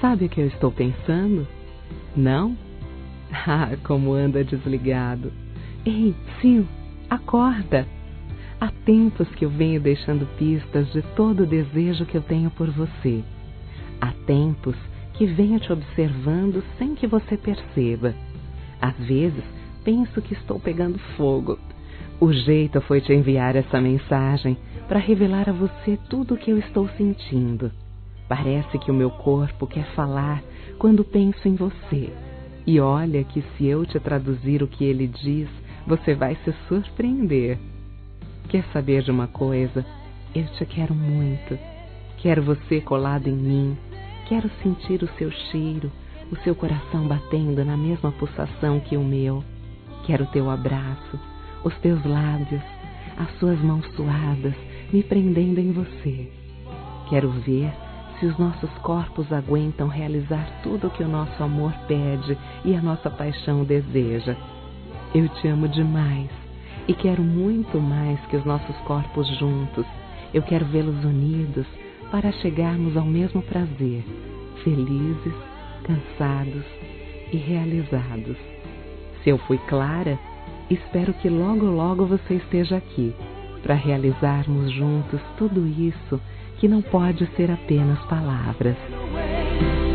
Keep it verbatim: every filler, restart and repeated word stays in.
Sabe o que eu estou pensando? Não? Ah, como anda desligado. Ei, Sil, acorda! Há tempos que eu venho deixando pistas de todo o desejo que eu tenho por você. Há tempos que venho te observando sem que você perceba. Às vezes, penso que estou pegando fogo. O jeito foi te enviar essa mensagem para revelar a você tudo o que eu estou sentindo. Parece que o meu corpo quer falar quando penso em você. E olha que se eu te traduzir o que ele diz, você vai se surpreender. Quer saber de uma coisa? Eu te quero muito. Quero você colado em mim. Quero sentir o seu cheiro, o seu coração batendo na mesma pulsação que o meu. Quero teu abraço, os teus lábios, as suas mãos suadas me prendendo em você. Quero ver se os nossos corpos aguentam realizar tudo o que o nosso amor pede e a nossa paixão deseja. Eu te amo demais e quero muito mais que os nossos corpos juntos. Eu quero vê-los unidos para chegarmos ao mesmo prazer, felizes, cansados e realizados. Se eu fui clara, espero que logo logo você esteja aqui para realizarmos juntos tudo isso que não pode ser apenas palavras.